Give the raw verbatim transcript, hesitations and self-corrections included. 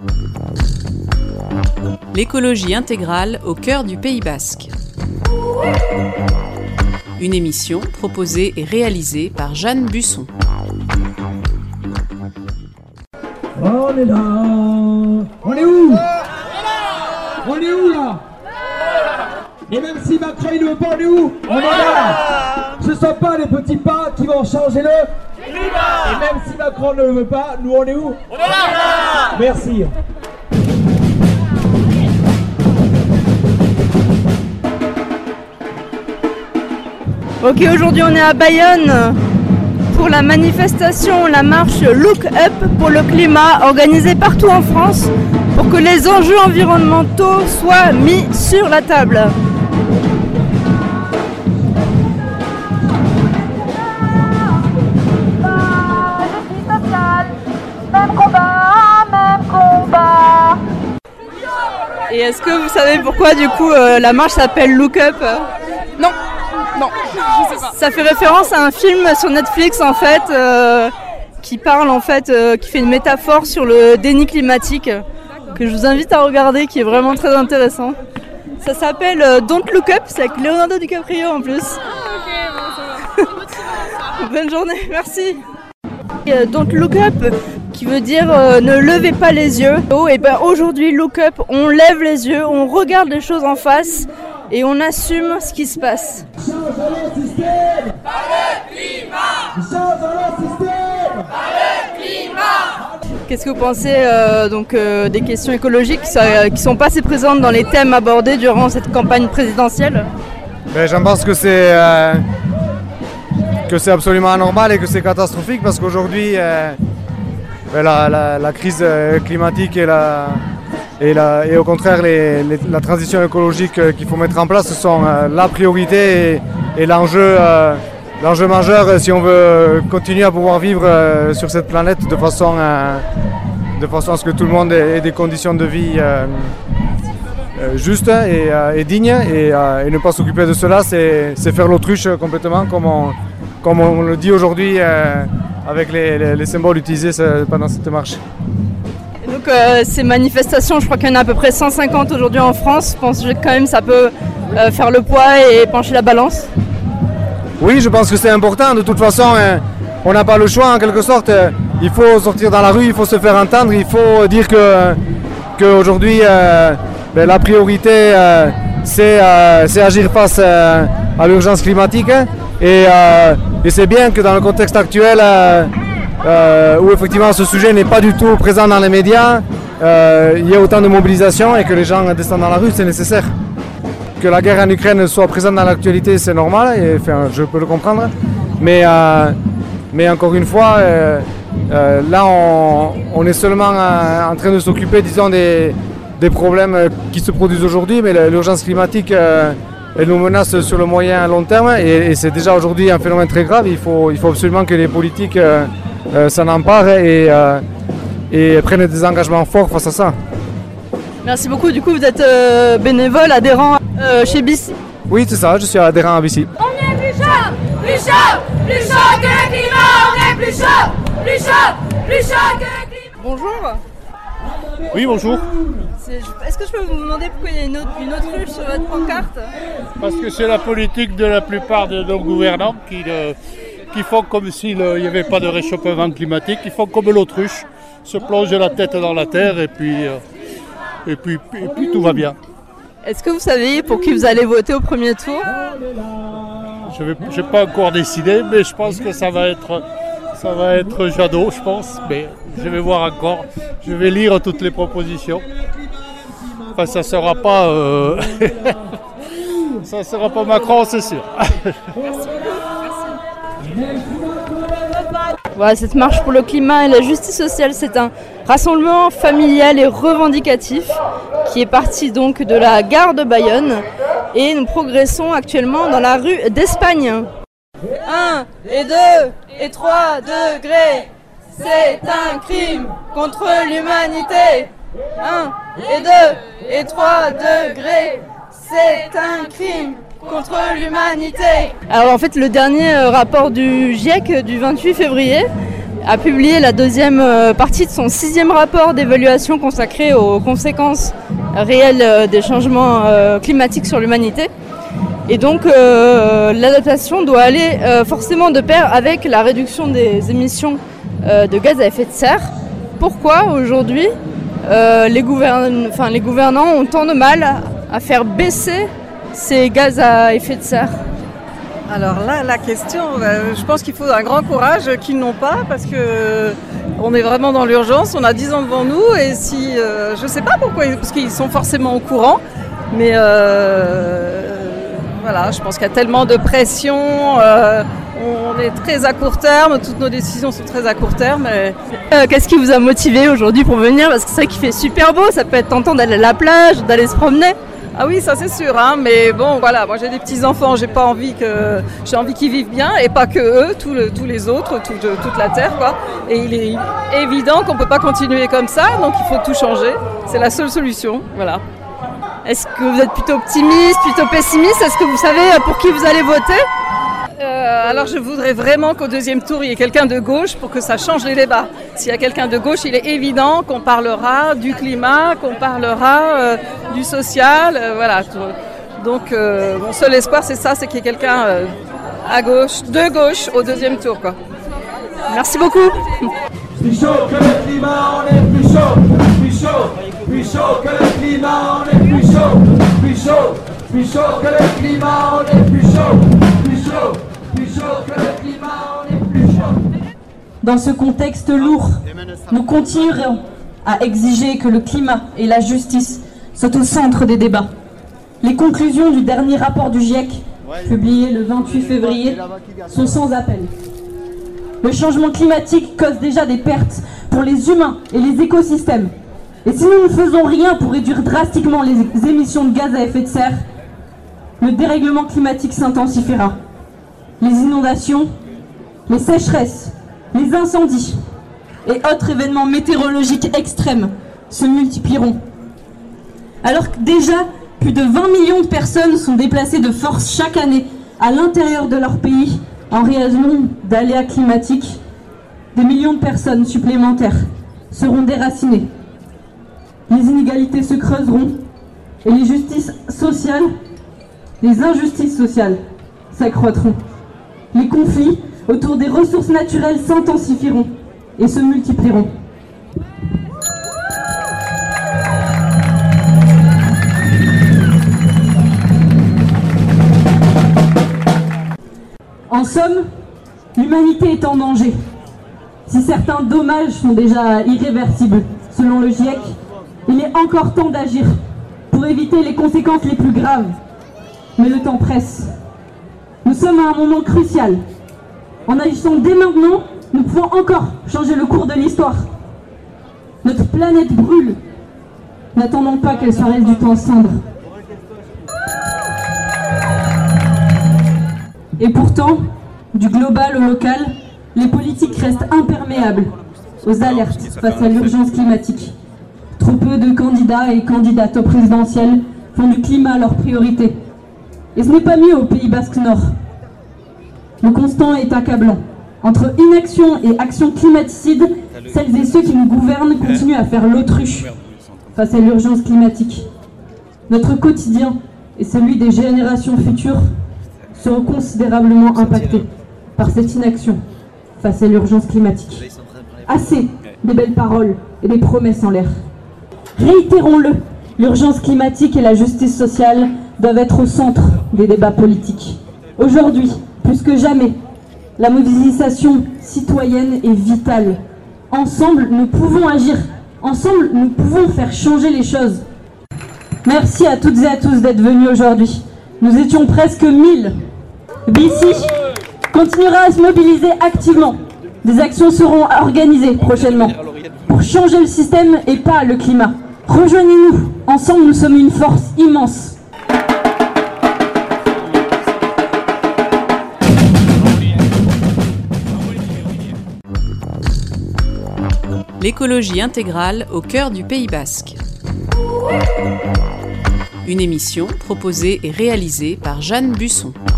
L'écologie intégrale au cœur du Pays Basque. Une émission proposée et réalisée par Jeanne Busson. On est là. On est où? On est où là? Et même si Macron il ne veut pas, on est où? On est là. Ce ne sont pas les petits pas qui vont changer le climat. Et même si Macron ne le veut pas, nous on est où? On est là. Merci. Ok, aujourd'hui on est à Bayonne pour la manifestation, la marche Look Up pour le climat organisée partout en France pour que les enjeux environnementaux soient mis sur la table. Et est-ce que vous savez pourquoi du coup euh, la marche s'appelle Look Up? Non. Non, je sais pas. Ça fait référence à un film sur Netflix en fait, euh, qui parle en fait, euh, qui fait une métaphore sur le déni climatique, que je vous invite à regarder, qui est vraiment très intéressant. Ça s'appelle euh, Don't Look Up, c'est avec Leonardo DiCaprio en plus. Ah, ok, bon, ça va. Bonne journée, merci. Et, euh, Don't Look Up, qui veut dire euh, ne levez pas les yeux. Oh, et ben aujourd'hui Look Up, on lève les yeux, on regarde les choses en face. Et on assume ce qui se passe. Changeons le système par le climat. Changeons le système par le climat. Qu'est-ce que vous pensez euh, donc, euh, des questions écologiques qui sont, euh, qui sont pas assez présentes dans les thèmes abordés durant cette campagne présidentielle? Ben, j'en pense que c'est euh, que c'est absolument anormal et que c'est catastrophique parce qu'aujourd'hui euh, ben, la, la, la crise climatique et la Et, la, et au contraire, les, les, la transition écologique euh, qu'il faut mettre en place, ce sont euh, la priorité et, et l'enjeu, euh, l'enjeu majeur euh, si on veut continuer à pouvoir vivre euh, sur cette planète de façon, euh, de façon à ce que tout le monde ait, ait des conditions de vie euh, euh, justes et, euh, et dignes. Et, euh, et ne pas s'occuper de cela, c'est, c'est faire l'autruche complètement, comme on, comme on le dit aujourd'hui euh, avec les, les, les symboles utilisés pendant cette marche. Donc euh, ces manifestations, je crois qu'il y en a à peu près cent cinquante aujourd'hui en France. Je pense que quand même ça peut euh, faire le poids et pencher la balance. Oui, je pense que c'est important. De toute façon, euh, on n'a pas le choix en quelque sorte. Euh, il faut sortir dans la rue, il faut se faire entendre. Il faut dire que qu'aujourd'hui, euh, ben, la priorité, euh, c'est, euh, c'est agir face euh, à l'urgence climatique. Et, euh, et c'est bien que dans le contexte actuel, euh, Euh, où effectivement ce sujet n'est pas du tout présent dans les médias, euh, il y a autant de mobilisation et que les gens descendent dans la rue, c'est nécessaire. Que la guerre en Ukraine soit présente dans l'actualité, c'est normal, et enfin, je peux le comprendre. Mais, euh, mais encore une fois, euh, euh, là on, on est seulement euh, en train de s'occuper, disons, des, des problèmes qui se produisent aujourd'hui, mais l'urgence climatique, euh, elle nous menace sur le moyen et long terme, et, et c'est déjà aujourd'hui un phénomène très grave. Il faut, il faut absolument que les politiques euh, Euh, s'en emparent et, euh, et prennent des engagements forts face à ça. Merci beaucoup. Du coup, vous êtes euh, bénévole, adhérent euh, chez B I C. Oui, c'est ça, je suis adhérent à B I C. On est plus chaud, plus chaud, plus chaud que le climat. On est plus chaud, plus chaud, plus chaud que le climat. Bonjour. Oui, bonjour. C'est, est-ce que je peux vous demander pourquoi il y a une, autre, une autruche sur votre pancarte? Parce que c'est la politique de la plupart de nos gouvernants qui... Euh, qui font comme s'il n'y avait pas de réchauffement climatique, qui font comme l'autruche, se plongent la tête dans la terre et puis, euh, et puis, et puis tout va bien. Est-ce que vous savez pour qui vous allez voter au premier tour? Je n'ai pas encore décidé, mais je pense que ça va être, ça va être Jadot, je pense, mais je vais voir encore. Je vais lire toutes les propositions. Enfin, ça ne sera pas... Euh... ça ne sera pas Macron, c'est sûr. Voilà, cette marche pour le climat et la justice sociale, c'est un rassemblement familial et revendicatif qui est parti donc de la gare de Bayonne et nous progressons actuellement dans la rue d'Espagne. un et deux et trois degrés, c'est un crime contre l'humanité. un et deux et trois degrés, c'est un crime contre l'humanité. Alors en fait le dernier rapport du GIEC du vingt-huit février a publié la deuxième partie de son sixième rapport d'évaluation consacré aux conséquences réelles des changements climatiques sur l'humanité. Et donc euh, l'adaptation doit aller euh, forcément de pair avec la réduction des émissions euh, de gaz à effet de serre. Pourquoi aujourd'hui euh, les, gouvern... enfin, les gouvernants ont tant de mal à faire baisser ces gaz à effet de serre? Alors là, la question, euh, je pense qu'il faut un grand courage qu'ils n'ont pas parce que euh, on est vraiment dans l'urgence, on a dix ans devant nous et si, euh, je ne sais pas pourquoi, parce qu'ils sont forcément au courant, mais euh, voilà, je pense qu'il y a tellement de pression, euh, on est très à court terme, toutes nos décisions sont très à court terme. Et... Euh, qu'est-ce qui vous a motivé aujourd'hui pour venir? Parce que c'est vrai qu'il fait super beau, ça peut être tentant d'aller à la plage, d'aller se promener. Ah oui, ça c'est sûr, hein, mais bon voilà, moi j'ai des petits-enfants, j'ai pas envie que j'ai envie qu'ils vivent bien et pas que eux, tous, le, tous les autres, tout, toute la terre quoi. Et il est évident qu'on peut pas continuer comme ça, donc il faut tout changer. C'est la seule solution, voilà. Est-ce que vous êtes plutôt optimiste, plutôt pessimiste? Est-ce que vous savez pour qui vous allez voter? Euh, alors je voudrais vraiment qu'au deuxième tour il y ait quelqu'un de gauche pour que ça change les débats. S'il y a quelqu'un de gauche, il est évident qu'on parlera du climat, qu'on parlera euh, du social, euh, voilà. Donc euh, mon seul espoir c'est ça, c'est qu'il y ait quelqu'un euh, à gauche, de gauche au deuxième tour quoi. Merci beaucoup. Plus chaud que le climat, on est plus chaud, plus chaud, plus chaud que le climat, on est plus chaud, plus chaud, plus chaud que le climat, on est plus chaud, plus chaud, plus chaud que le climat, on est plus chaud. Dans ce contexte lourd, nous continuerons à exiger que le climat et la justice soient au centre des débats. Les conclusions du dernier rapport du GIEC, publié le vingt-huit février, sont sans appel. Le changement climatique cause déjà des pertes pour les humains et les écosystèmes. Et si nous ne faisons rien pour réduire drastiquement les émissions de gaz à effet de serre, le dérèglement climatique s'intensifiera. Les inondations, les sécheresses, les incendies et autres événements météorologiques extrêmes se multiplieront. Alors que déjà, plus de vingt millions de personnes sont déplacées de force chaque année à l'intérieur de leur pays en raison d'aléas climatiques, des millions de personnes supplémentaires seront déracinées. Les inégalités se creuseront et les justices sociales, les injustices sociales s'accroîtront. Les conflits autour des ressources naturelles s'intensifieront et se multiplieront. En somme, l'humanité est en danger. Si certains dommages sont déjà irréversibles, selon le GIEC, il est encore temps d'agir pour éviter les conséquences les plus graves. Mais le temps presse. Nous sommes à un moment crucial. En agissant dès maintenant, nous pouvons encore changer le cours de l'histoire. Notre planète brûle. N'attendons pas qu'elle soit réduite en cendres. Et pourtant, du global au local, les politiques restent imperméables aux alertes face à l'urgence climatique. Trop peu de candidats et candidates au présidentiel font du climat leur priorité. Et ce n'est pas mieux au Pays Basque Nord. Le constat est accablant. Entre inaction et action climaticide, celles et ceux qui nous gouvernent continuent à faire l'autruche face à l'urgence climatique. Notre quotidien et celui des générations futures seront considérablement impactés par cette inaction face à l'urgence climatique. Assez des belles paroles et des promesses en l'air. Réitérons-le, l'urgence climatique et la justice sociale doivent être au centre des débats politiques. Aujourd'hui, plus que jamais, la mobilisation citoyenne est vitale. Ensemble, nous pouvons agir. Ensemble, nous pouvons faire changer les choses. Merci à toutes et à tous d'être venus aujourd'hui. Nous étions presque mille. B C continuera à se mobiliser activement. Des actions seront organisées prochainement pour changer le système et pas le climat. Rejoignez-nous. Ensemble, nous sommes une force immense. L'écologie intégrale au cœur du Pays Basque. Une émission proposée et réalisée par Jeanne Busson.